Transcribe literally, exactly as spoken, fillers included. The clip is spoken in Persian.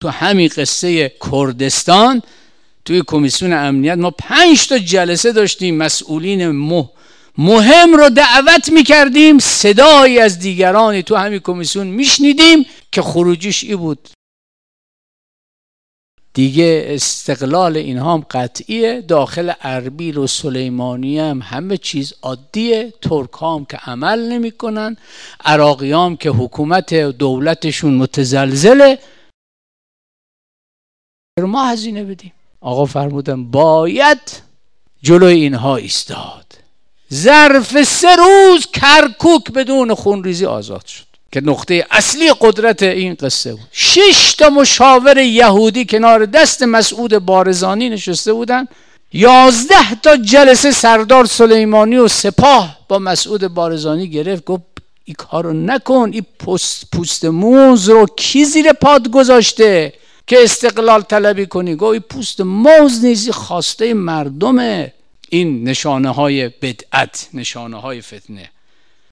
تو همین قصه کردستان توی کمیسیون امنیت ما پنج تا جلسه داشتیم، مسئولین مه مهم رو دعوت میکردیم، صدایی از دیگرانی تو همین کمیسیون میشنیدیم که خروجیش ای بود دیگه استقلال اینها هم قطعیه، داخل اربیل و سلیمانی هم همه چیز عادیه، ترک هم که عمل نمی کنن، عراقی هم که حکومت دولتشون متزلزله، ما هزینه بدیم. آقا فرمودن باید جلوی اینها ایستاد. ظرف سه روز کرکوک بدون خونریزی آزاد شد که نقطه اصلی قدرت این قصه بود. شش تا مشاور یهودی کنار دست مسعود بارزانی نشسته بودن، یازده تا جلسه سردار سلیمانی و سپاه با مسعود بارزانی گرفت، گفت این کارو نکن، این پوست پوست موز رو کی زیر پات گذاشته که استقلال طلبی کنی؟ گفت این پوست موز نیزی خواسته مردمه. این نشانه های بدعت، نشانه های فتنه.